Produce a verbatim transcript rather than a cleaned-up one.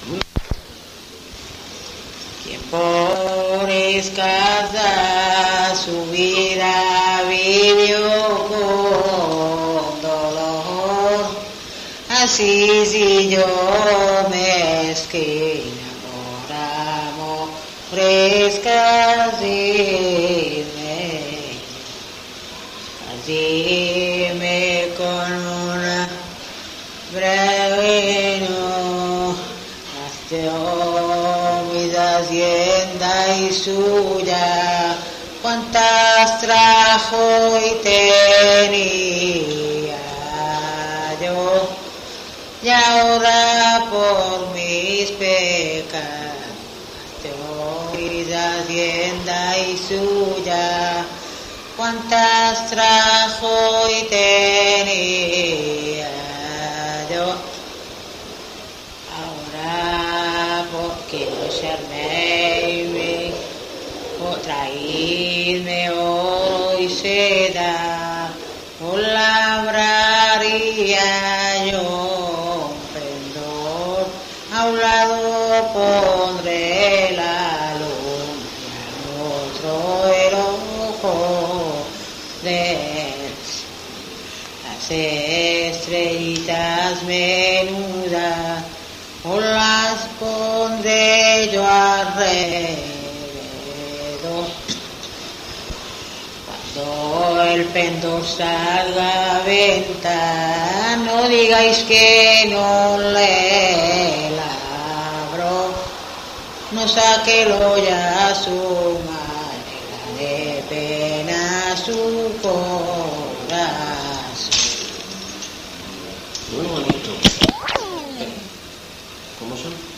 Quien por escasa su vida vivió con dolor, así si yo mezquina por amor escasearme, así me con una breve no gasteó mis hacienda y suya, cuantas trajo y tenía yo, y ahora por mis pecados gasteó mis hacienda y suya, cuantas trajo y tenía yo, ahora porque no serme o traídme oro y seda, o labraría yo un pendor, a un lado pondré la luna y al otro el ojo de las estrellitas menudas, o las pondré yo alrededor. Cuando el pendor salga a venta, no digáis que no le labro, no sáquelo ya su manera de pena su corazón. Muy bonito. ¿Cómo son?